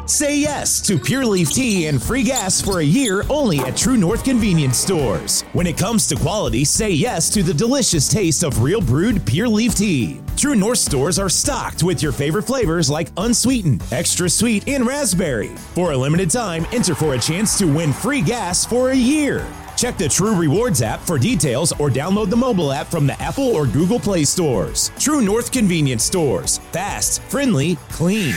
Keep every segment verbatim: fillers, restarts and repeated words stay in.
Say yes to Pure Leaf Tea and free gas for a year only at True North Convenience Stores. When it comes to quality, say yes to the delicious taste of real brewed Pure Leaf Tea. True North stores are stocked with your favorite flavors like unsweetened, extra sweet, and raspberry. For a limited time, enter for a chance to win free gas for a year. Check the True Rewards app for details or download the mobile app from the Apple or Google Play stores. True North Convenience Stores. Fast, friendly, clean.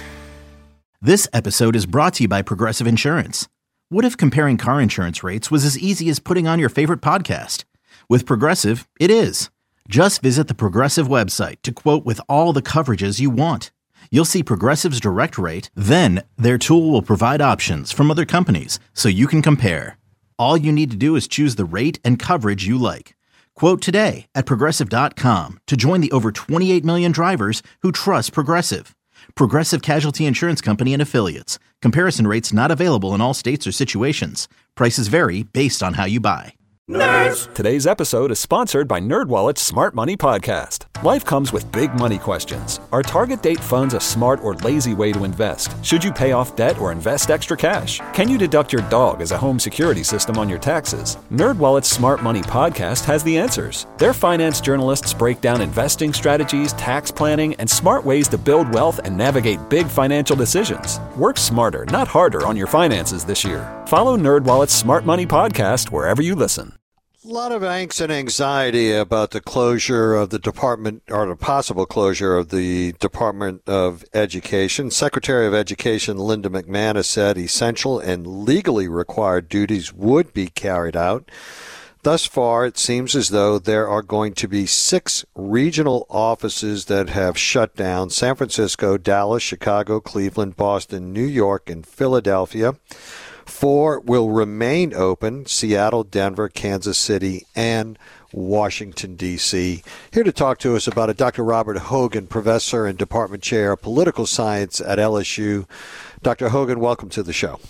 This episode is brought to you by Progressive Insurance. What if comparing car insurance rates was as easy as putting on your favorite podcast? With Progressive, it is. Just visit the Progressive website to quote with all the coverages you want. You'll see Progressive's direct rate, then their tool will provide options from other companies so you can compare. All you need to do is choose the rate and coverage you like. Quote today at Progressive dot com to join the over twenty-eight million drivers who trust Progressive. Progressive Casualty Insurance Company and Affiliates. Comparison rates not available in all states or situations. Prices vary based on how you buy. Nerds! Today's episode is sponsored by NerdWallet's Smart Money Podcast. Life comes with big money questions. Are target date funds a smart or lazy way to invest? Should you pay off debt or invest extra cash? Can you deduct your dog as a home security system on your taxes? NerdWallet's Smart Money Podcast has the answers. Their finance journalists break down investing strategies, tax planning, and smart ways to build wealth and navigate big financial decisions. Work smarter, not harder on your finances this year. Follow NerdWallet's Smart Money Podcast wherever you listen. A lot of angst and anxiety about the closure of the department, or the possible closure of the Department of Education. Secretary of Education Linda McManus said essential and legally required duties would be carried out. Thus far, it seems as though there are going to be six regional offices that have shut down: San Francisco, Dallas, Chicago, Cleveland, Boston, New York, and Philadelphia. Four will remain open: Seattle, Denver, Kansas City, and Washington, D C Here to talk to us about it, Doctor Robert Hogan, Professor and Department Chair of Political Science at L S U. Doctor Hogan, welcome to the show.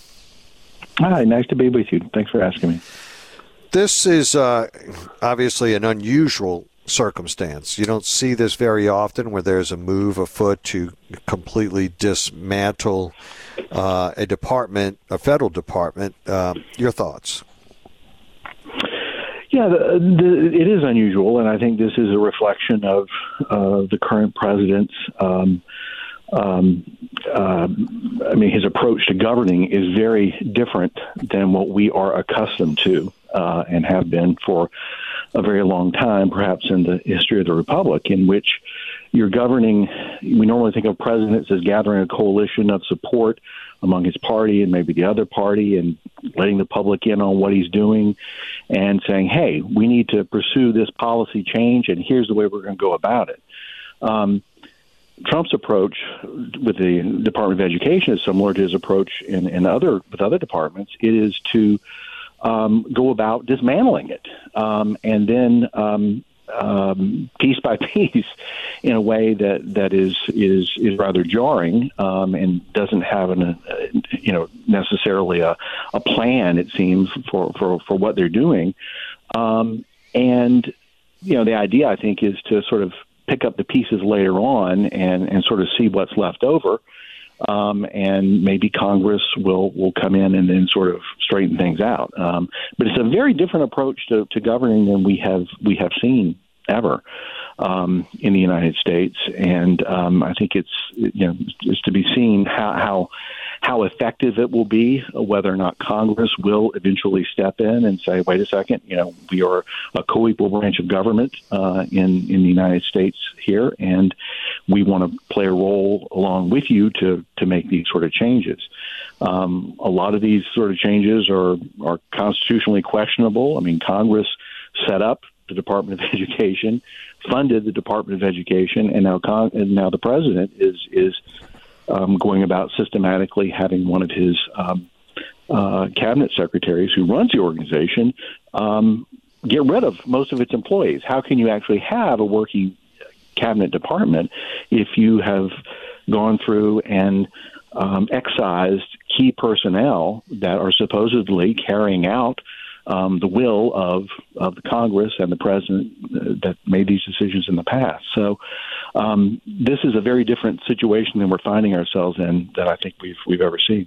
Hi, nice to be with you. Thanks for asking me. This is uh, obviously an unusual circumstance. You don't see this very often, where there's a move afoot to completely dismantle uh, a department, a federal department. Um, your thoughts? Yeah, the, the, it is unusual, and I think this is a reflection of uh, the current president's um, Um, uh, I mean, his approach to governing is very different than what we are accustomed to uh, and have been for a very long time, perhaps in the history of the Republic, in which you're governing. We normally think of presidents as gathering a coalition of support among his party and maybe the other party and letting the public in on what he's doing and saying, hey, we need to pursue this policy change, and here's the way we're going to go about it. Um, Trump's approach with the Department of Education is similar to his approach in, in other with other departments. It is to um, go about dismantling it, um, and then um, um, piece by piece, in a way that, that is is is rather jarring um, and doesn't have an uh, you know necessarily a, a plan. It seems for, for, for what they're doing, um, and you know the idea, I think, is to sort of pick up the pieces later on and, and sort of see what's left over. Um, and maybe Congress will, will come in and then sort of straighten things out. Um, but it's a very different approach to, to governing than we have we have seen ever um, in the United States. And um, I think it's you know it's to be seen how, how how effective it will be, whether or not Congress will eventually step in and say, wait a second, you know, we are a co-equal branch of government uh, in, in the United States here, and we want to play a role along with you to, to make these sort of changes. Um, a lot of these sort of changes are, are constitutionally questionable. I mean, Congress set up the Department of Education, funded the Department of Education, and now Con- and now the president is is Um, going about systematically having one of his um, uh, cabinet secretaries who runs the organization um, get rid of most of its employees. How can you actually have a working cabinet department if you have gone through and um, excised key personnel that are supposedly carrying out um, the will of, of the Congress and the president that made these decisions in the past. So um, this is a very different situation than we're finding ourselves in that I think we've we've ever seen.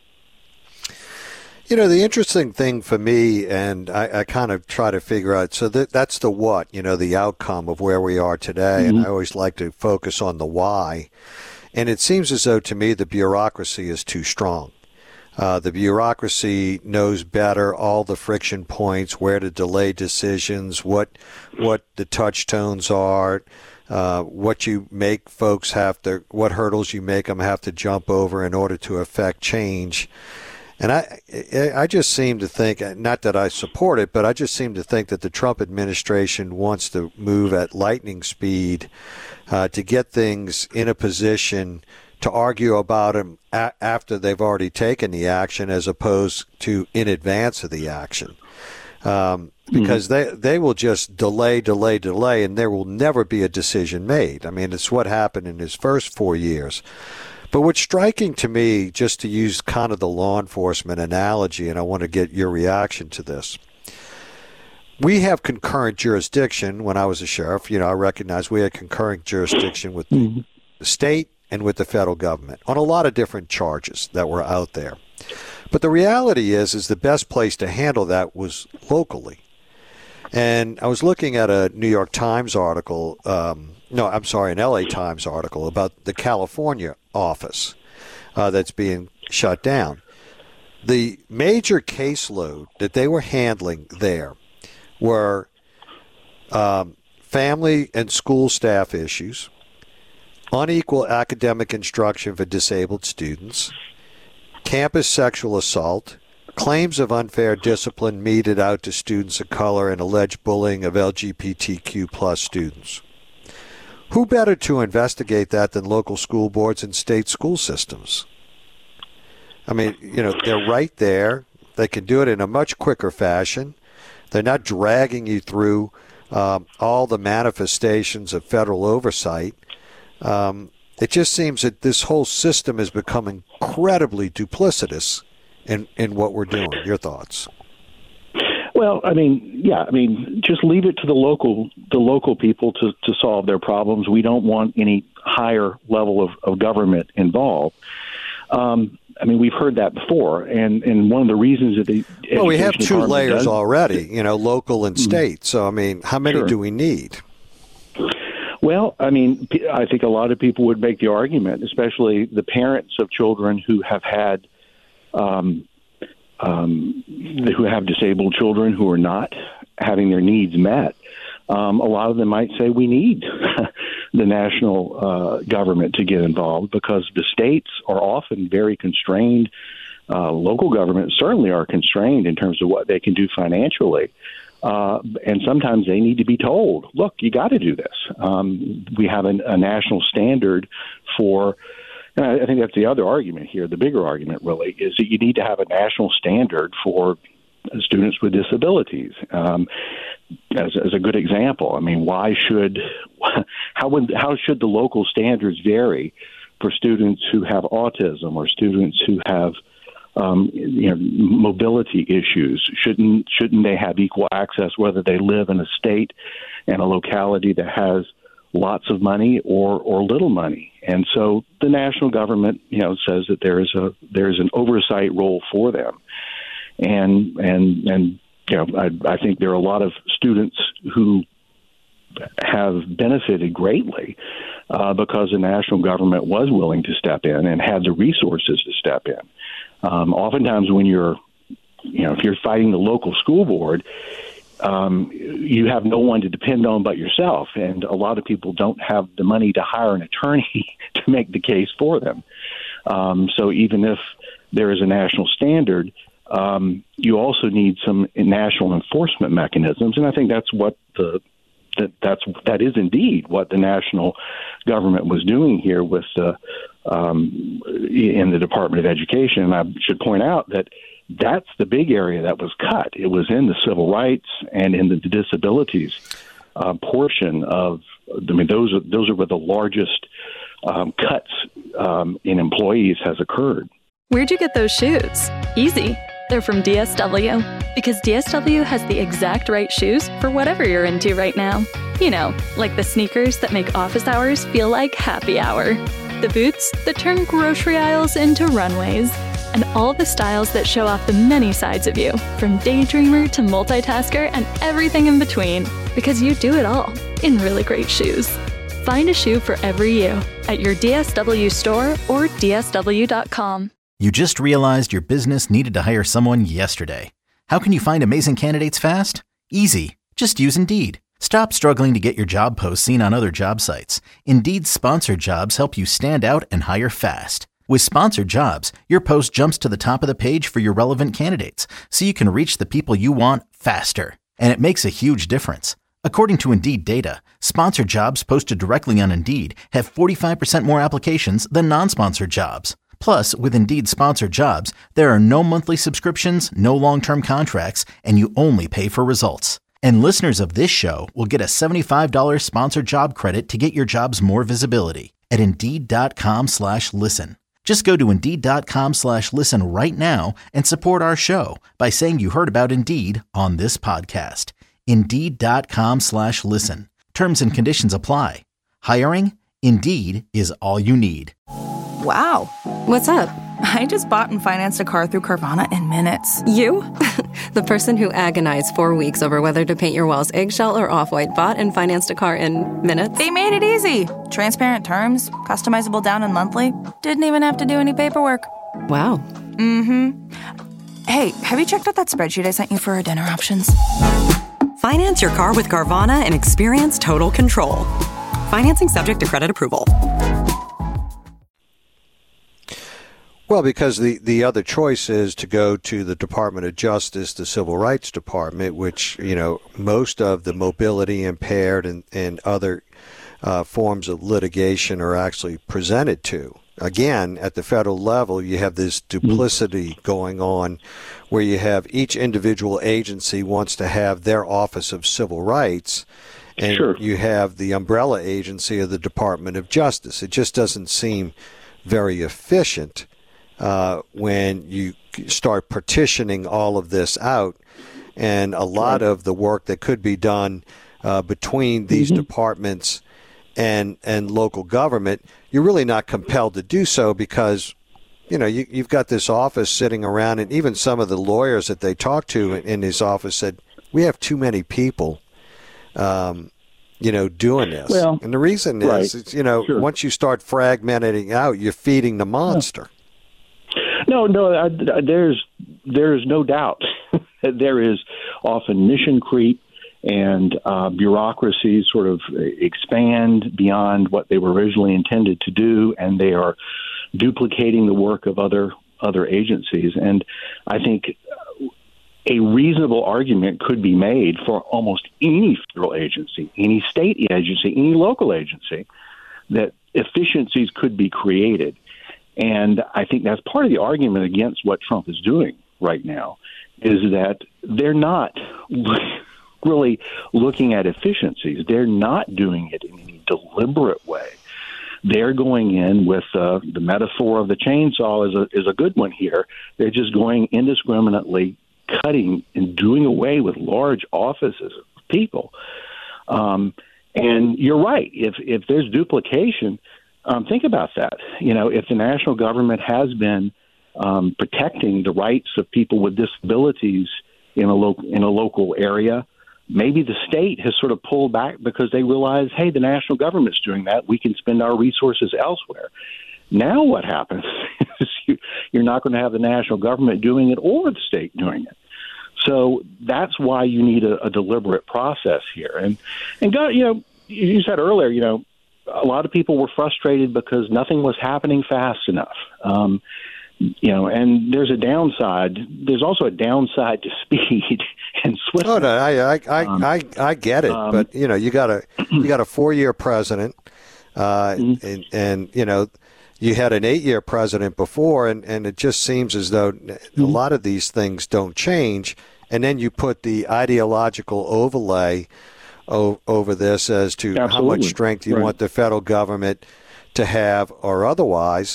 You know, the interesting thing for me, and I, I kind of try to figure out, so that, that's the what, you know, the outcome of where we are today. Mm-hmm. And I always like to focus on the why. And it seems as though, to me, the bureaucracy is too strong. Uh, the bureaucracy knows better all the friction points, where to delay decisions, what what the touchstones are, uh, what you make folks have to, what hurdles you make them have to jump over in order to affect change. And I, I just seem to think, not that I support it, but I just seem to think that the Trump administration wants to move at lightning speed uh, to get things in a position to argue about them a- after they've already taken the action, as opposed to in advance of the action. Um, because mm-hmm. they, they will just delay, delay, delay, and there will never be a decision made. I mean, it's what happened in his first four years. But what's striking to me, just to use kind of the law enforcement analogy, and I want to get your reaction to this, we have concurrent jurisdiction. When I was a sheriff, you know, I recognize we had concurrent jurisdiction with the state and with the federal government on a lot of different charges that were out there. But the reality is, is the best place to handle that was locally. And I was looking at a New York Times article, um, no, I'm sorry, an L A Times article about the California office uh, that's being shut down. The major caseload that they were handling there were um, family and school staff issues, unequal academic instruction for disabled students, campus sexual assault, claims of unfair discipline meted out to students of color, and alleged bullying of L G B T Q plus students. Who better to investigate that than local school boards and state school systems? I mean, you know, they're right there. They can do it in a much quicker fashion. They're not dragging you through um, all the manifestations of federal oversight. Um, it just seems that this whole system has become incredibly duplicitous in, in what we're doing. Your thoughts? Well, I mean, yeah, I mean, just leave it to the local the local people to, to solve their problems. We don't want any higher level of, of government involved. Um, I mean, we've heard that before, and, and one of the reasons that the well, we have two Department layers does, already, you know, local and state. So, I mean, how many sure. do we need? Well, I mean, I think a lot of people would make the argument, especially the parents of children who have had um, um, who have disabled children who are not having their needs met. Um, a lot of them might say we need the national uh, government to get involved because the states are often very constrained. Uh, local governments certainly are constrained in terms of what they can do financially. Uh, and sometimes they need to be told, look, you got to do this. Um, we have an, a national standard for, and I, I think that's the other argument here. The bigger argument really is that you need to have a national standard for students with disabilities. Um, as, as a good example, I mean, why should, how would, how should the local standards vary for students who have autism or students who have Um, you know, mobility issues? Shouldn't shouldn't they have equal access whether they live in a state and a locality that has lots of money or or little money? And so the national government, you know, says that there is a there is an oversight role for them, and and and you know, I, I think there are a lot of students who have benefited greatly uh, because the national government was willing to step in and had the resources to step in. Um, oftentimes when you're, you know, if you're fighting the local school board, um, you have no one to depend on but yourself. And a lot of people don't have the money to hire an attorney to make the case for them. Um, so even if there is a national standard, um, you also need some national enforcement mechanisms. And I think that's what the that that's that is indeed what the national government was doing here with the um, in the Department of Education. And I should point out that that's the big area that was cut. It was in the civil rights and in the disabilities uh, portion of. I mean, those are those are where the largest um, cuts um, in employees has occurred. Where'd you get those shoes? Easy. They're from D S W, because D S W has the exact right shoes for whatever you're into right now. You know, like the sneakers that make office hours feel like happy hour, the boots that turn grocery aisles into runways, and all the styles that show off the many sides of you, from daydreamer to multitasker and everything in between, because you do it all in really great shoes. Find a shoe for every you at your D S W store or D S W dot com. You just realized your business needed to hire someone yesterday. How can you find amazing candidates fast? Easy. Just use Indeed. Stop struggling to get your job posts seen on other job sites. Indeed's sponsored jobs help you stand out and hire fast. With sponsored jobs, your post jumps to the top of the page for your relevant candidates, so you can reach the people you want faster. And it makes a huge difference. According to Indeed data, sponsored jobs posted directly on Indeed have forty-five percent more applications than non-sponsored jobs. Plus, with Indeed sponsored jobs, there are no monthly subscriptions, no long-term contracts, and you only pay for results. And listeners of this show will get a seventy-five dollars sponsored job credit to get your jobs more visibility at Indeed.com slash listen. Just go to Indeed.com slash listen right now and support our show by saying you heard about Indeed on this podcast. Indeed.com slash listen. Terms and conditions apply. Hiring? Indeed is all you need. Wow. What's up? I just bought and financed a car through Carvana in minutes. You? The person who agonized four weeks over whether to paint your walls eggshell or off-white bought and financed a car in minutes? They made it easy. Transparent terms, customizable down and monthly. Didn't even have to do any paperwork. Wow. Mm-hmm. Hey, have you checked out that spreadsheet I sent you for our dinner options? Finance your car with Carvana and experience total control. Financing subject to credit approval. Well, because the, the other choice is to go to the Department of Justice, the Civil Rights Department, which, you know, most of the mobility impaired and, and other uh, forms of litigation are actually presented to. Again, at the federal level, you have this duplicity going on where you have each individual agency wants to have their Office of Civil Rights, and sure. you have the umbrella agency of the Department of Justice. It just doesn't seem very efficient uh, when you start partitioning all of this out, and a lot of the work that could be done uh, between these mm-hmm. departments and and local government, you're really not compelled to do so because, you know, you, you've got this office sitting around, and even some of the lawyers that they talked to in, in his office said, we have too many people, um, you know, doing this. Well, and the reason right. is, it's, you know, sure. once you start fragmenting out, you're feeding the monster. No, no, I, there's there's no doubt that there is often mission creep, and uh, bureaucracies sort of expand beyond what they were originally intended to do, and they are duplicating the work of other other agencies. And I think a reasonable argument could be made for almost any federal agency, any state agency, any local agency, that efficiencies could be created. And I think that's part of the argument against what Trump is doing right now, is that they're not really looking at efficiencies. They're not doing it in any deliberate way. They're going in with uh, the metaphor of the chainsaw is a, is a good one here. They're just going indiscriminately cutting and doing away with large offices of people. Um, and you're right. If if there's duplication, um, think about that. You know, if the national government has been um, protecting the rights of people with disabilities in a local in a local area, maybe the state has sort of pulled back because they realize, hey, the national government's doing that. We can spend our resources elsewhere. Now what happens is you, you're not going to have the national government doing it or the state doing it. So that's why you need a, a deliberate process here. And, and God, you know, you said earlier, you know, a lot of people were frustrated because nothing was happening fast enough. Um, You know, and there's a downside. There's also a downside to speed and swiftness. Oh, no, I, I, I, um, I, I get it, um, but you know, you got a you got a four-year president, uh, mm-hmm. and, and you know, you had an eight-year president before, and, and it just seems as though mm-hmm. a lot of these things don't change. And then you put the ideological overlay o- over this as to Absolutely. how much strength you right. want the federal government to have, or otherwise.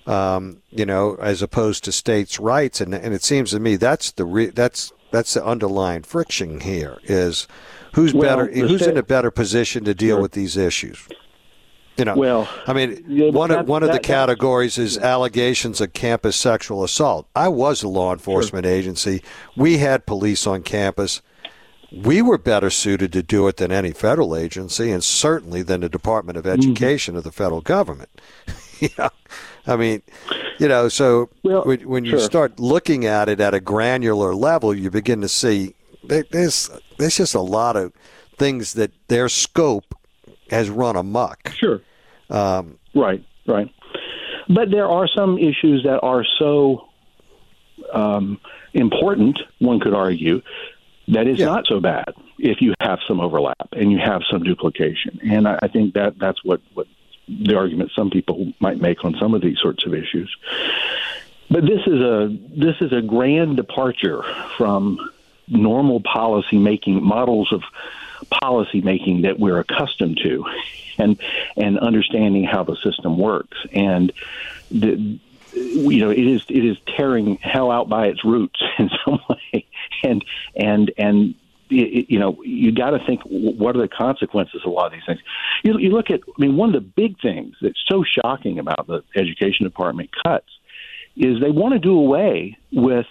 um, you know, as opposed to states' rights. And and it seems to me that's the re- that's that's the underlying friction here is who's well, better who's state, in a better position to deal sure. with these issues. You know, well, I mean, yeah, one that, of one of that, the categories is allegations of campus sexual assault. I was a law enforcement sure. agency. We had police on campus. We were better suited to do it than any federal agency, and certainly than the Department of Education mm-hmm. of the federal government. you know, I mean, you know, so well, when, when you sure. start looking at it at a granular level, you begin to see there's there's just a lot of things that their scope has run amok. Sure. Um, right, right. But there are some issues that are so um, important, one could argue, that it's yeah. not so bad if you have some overlap and you have some duplication. And I, I think that that's what, what the argument some people might make on some of these sorts of issues. But this is a this is a grand departure from normal policy making models of policy making that we're accustomed to, and and understanding how the system works. And the, you know, it is it is tearing hell out by its roots in some way. And and and it, you know, you got to think, what are the consequences of a lot of these things? You, you look at, I mean, one of the big things that's so shocking about the Education Department cuts is they want to do away with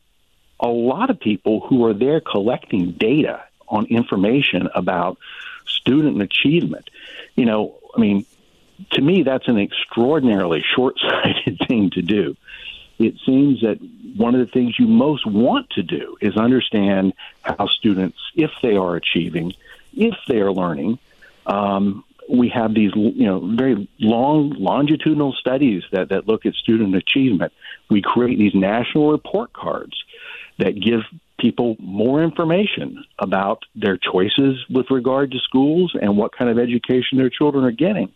a lot of people who are there collecting data on information about student achievement. You know, I mean, to me, that's an extraordinarily short-sighted thing to do. It seems that one of the things you most want to do is understand how students, if they are achieving, if they are learning. Um, we have these, you know, very long longitudinal studies that, that look at student achievement. We create these national report cards that give people more information about their choices with regard to schools and what kind of education their children are getting.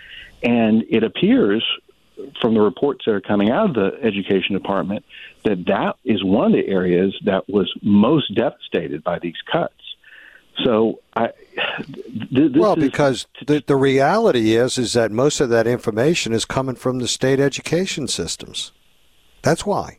And it appears from the reports that are coming out of the Education Department that that is one of the areas that was most devastated by these cuts. So, I th- this well, is, because the the reality is is that most of that information is coming from the state education systems. That's why.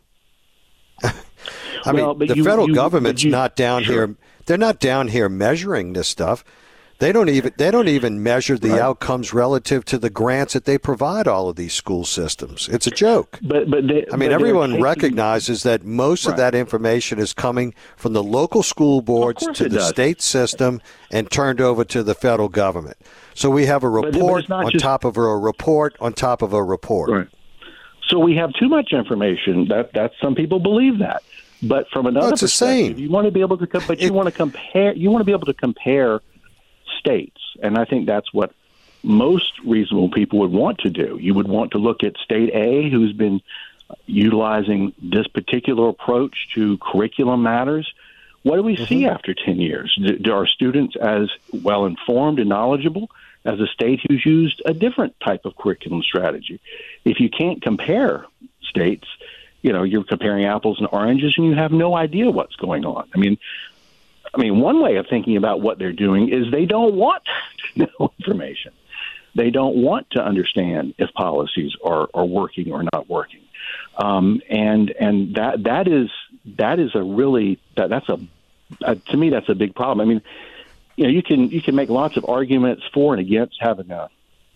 I well, mean, the you, federal you, government's you, not down sure. here. They're not down here measuring this stuff. They don't even they don't even measure the right. outcomes relative to the grants that they provide all of these school systems. It's a joke. But but they, I mean, but everyone taking, recognizes that most right. of that information is coming from the local school boards to the does. state system and turned over to the federal government. So we have a report on just, top of a report on top of a report. Right. So we have too much information. That that some people believe that. But from another no, it's perspective, you want to be able to but you it, want to compare you want to be able to compare states, and I think that's what most reasonable people would want to do. You would want to look at state A, who's been utilizing this particular approach to curriculum matters. What do we mm-hmm. see after ten years? Do, do our students as well informed and knowledgeable as a state who's used a different type of curriculum strategy? If you can't compare states, you know, you're comparing apples and oranges, and you have no idea what's going on. I mean, I mean, one way of thinking about what they're doing is they don't want to know information. They don't want to understand if policies are, are working or not working. Um, and and that that is that is a really that, that's a uh, to me that's a big problem. I mean, you know, you can you can make lots of arguments for and against having a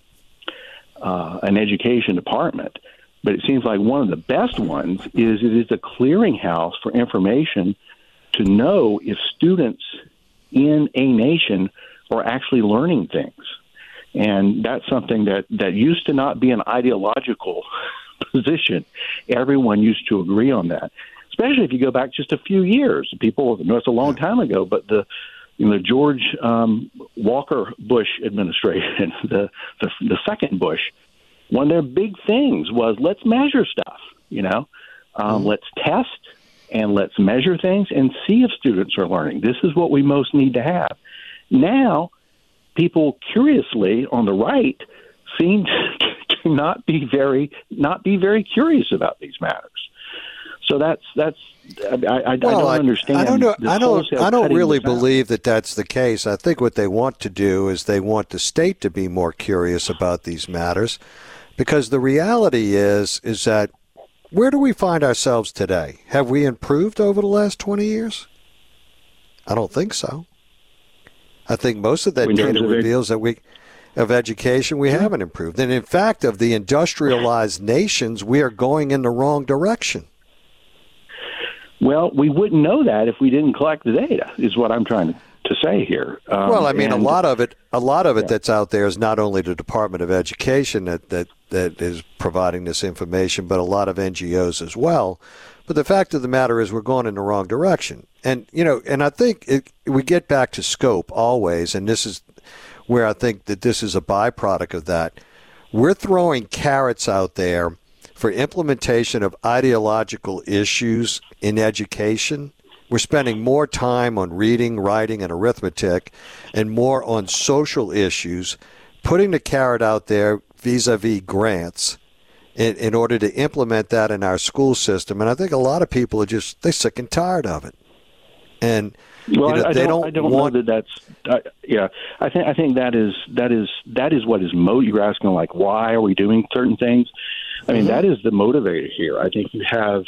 uh, an education department. But it seems like one of the best ones is it is a clearinghouse for information to know if students in a nation are actually learning things. And that's something that, that used to not be an ideological position. Everyone used to agree on that, especially if you go back just a few years. People know it's a long time ago, but the you know, the George um, Walker Bush administration, the, the the second Bush, one of their big things was let's measure stuff, you know, um, mm-hmm. let's test and let's measure things and see if students are learning. This is what we most need to have. Now, people curiously on the right seem to not be very not be very curious about these matters. So that's that's I, I, I well, don't I, understand. I don't know. I don't. I don't really believe that that's the case. I think what they want to do is they want the state to be more curious about these matters, Because the reality is, is that where do we find ourselves today? Have we improved over the last twenty years? I don't think so. I think most of that in data of reveals ed- that we, of education, we haven't improved. And in fact, of the industrialized nations, we are going in the wrong direction. Well, we wouldn't know that if we didn't collect the data, is what I'm trying to, to say here. Um, well, I mean, and, a lot of it, a lot of it yeah. that's out there is not only the Department of Education that, that, that is providing this information, but a lot of N G Os as well. But the fact of the matter is we're going in the wrong direction. And, you know, and I think it, we get back to scope always, and this is where I think that this is a byproduct of that. We're throwing carrots out there for implementation of ideological issues in education. We're spending more time on reading, writing, and arithmetic and more on social issues, putting the carrot out there vis-a-vis grants in, in order to implement that in our school system. And I think a lot of people are just, they're sick and tired of it. And well, you know, I, I they don't, don't, I don't want, know that that's, uh, yeah, I think, I think that is, that is, that is what is mo. You're asking, like, why are we doing certain things? I mean, mm-hmm. that is the motivator here. I think you have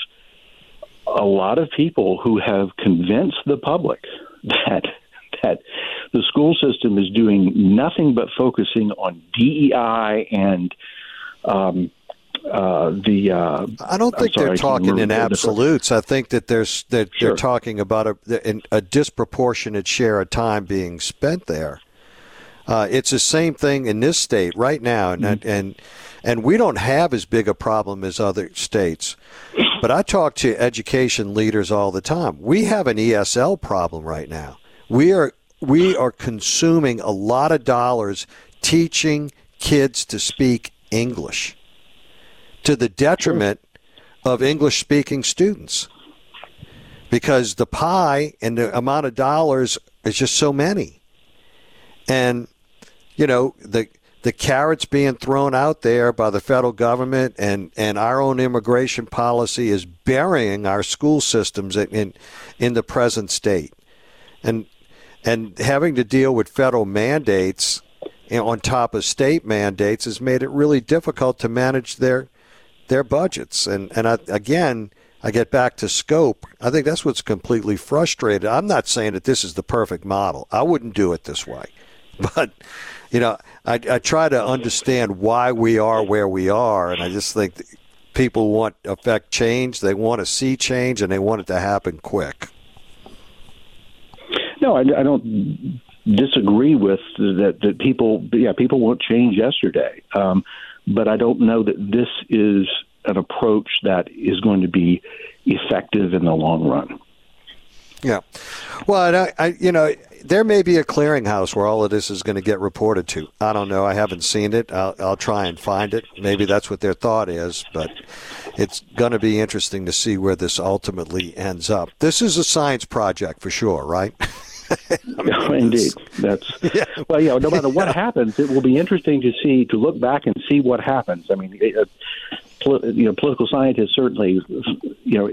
a lot of people who have convinced the public that that the school system is doing nothing but focusing on D E I and um, uh, the. Uh, I don't think sorry, they're talking in the, absolutes. I think that there's that sure. they're talking about a, a disproportionate share of time being spent there. Uh, it's the same thing in this state right now, and mm-hmm. and and we don't have as big a problem as other states. But I talk to education leaders all the time. We have an E S L problem right now. We are we are consuming a lot of dollars teaching kids to speak English to the detriment of English-speaking students, because the pie and the amount of dollars is just so many. And, you know, the the carrots being thrown out there by the federal government and, and our own immigration policy is burying our school systems in in the present state. And and having to deal with federal mandates on top of state mandates has made it really difficult to manage their their budgets. And, and I, again, I get back to scope. I think that's what's completely frustrated. I'm not saying that this is the perfect model. I wouldn't do it this way. But, you know, I, I try to understand why we are where we are, and I just think that people want to affect change. They want to see change, and they want it to happen quick. No, I, I don't disagree with that, that people, yeah, people want change yesterday. Um, but I don't know that this is an approach that is going to be effective in the long run. Yeah. Well, I, I, you know, there may be a clearinghouse where all of this is going to get reported to. I don't know. I haven't seen it. I'll, I'll try and find it. Maybe that's what their thought is, but it's going to be interesting to see where this ultimately ends up. This is a science project for sure, right? I mean, Indeed. That's yeah. Well, yeah, no matter what yeah. happens, it will be interesting to see, to look back and see what happens. I mean, uh, pol- you know, political scientists certainly, you know,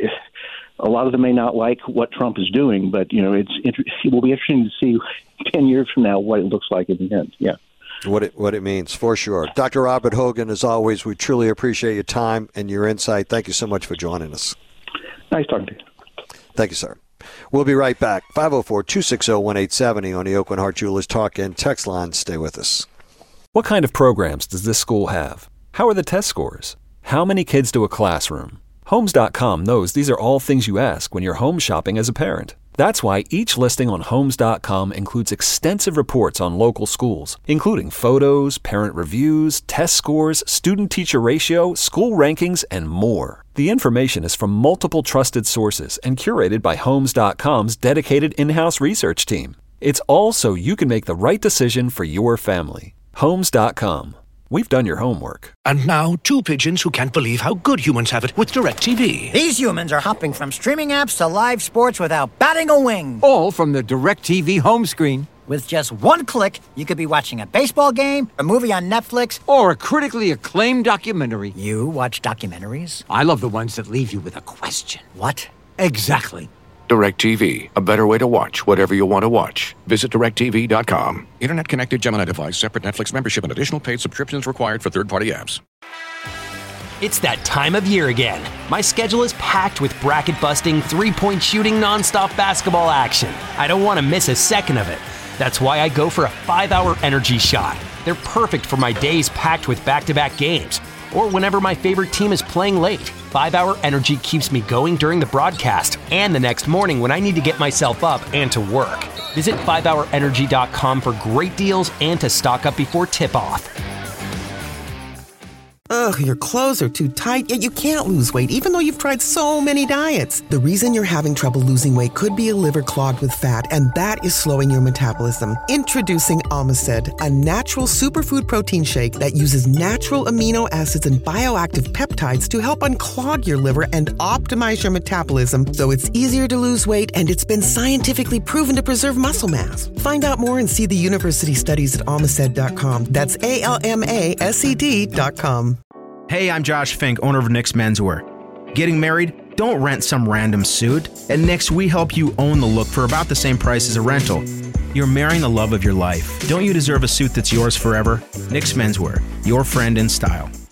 a lot of them may not like what Trump is doing, but, you know, it's inter- it will be interesting to see ten years from now what it looks like in the end. Yeah. What it what it means, for sure. Doctor Robert Hogan, as always, we truly appreciate your time and your insight. Thank you so much for joining us. Nice talking to you. Thank you, sir. We'll be right back. five oh four, two six oh, one eight seven oh on the Oakland Heart Jewelers Talk and Text line. Stay with us. What kind of programs does this school have? How are the test scores? How many kids do a classroom? Homes dot com knows these are all things you ask when you're home shopping as a parent. That's why each listing on Homes dot com includes extensive reports on local schools, including photos, parent reviews, test scores, student-teacher ratio, school rankings, and more. The information is from multiple trusted sources and curated by Homes dot com's dedicated in-house research team. It's all so you can make the right decision for your family. Homes dot com. We've done your homework. And now, two pigeons who can't believe how good humans have it with DirecTV. These humans are hopping from streaming apps to live sports without batting a wing. All from the DirecTV home screen. With just one click, you could be watching a baseball game, a movie on Netflix, or a critically acclaimed documentary. You watch documentaries? I love the ones that leave you with a question. What? Exactly. DirecTV, a better way to watch whatever you want to watch. Visit direct T V dot com. Internet connected Gemini device, separate Netflix membership, and additional paid subscriptions required for third-party apps. It's that time of year again. My schedule is packed with bracket-busting, three-point shooting, nonstop basketball action. I don't want to miss a second of it. That's why I go for a five-hour energy shot. They're perfect for my days packed with back-to-back games, or whenever my favorite team is playing late. five-hour energy keeps me going during the broadcast and the next morning when I need to get myself up and to work. Visit five hour energy dot com for great deals and to stock up before tip-off. Ugh, your clothes are too tight, yet you can't lose weight even though you've tried so many diets. The reason you're having trouble losing weight could be a liver clogged with fat, and that is slowing your metabolism. Introducing Omicid, a natural superfood protein shake that uses natural amino acids and bioactive peptides to help unclog your liver and optimize your metabolism so it's easier to lose weight, and it's been scientifically proven to preserve muscle mass. Find out more and see the university studies at Omicid dot com. That's A L M A S E D dot com. Hey, I'm Josh Fink, owner of Nick's Menswear. Getting married? Don't rent some random suit. At Nick's, we help you own the look for about the same price as a rental. You're marrying the love of your life. Don't you deserve a suit that's yours forever? Nick's Menswear, your friend in style.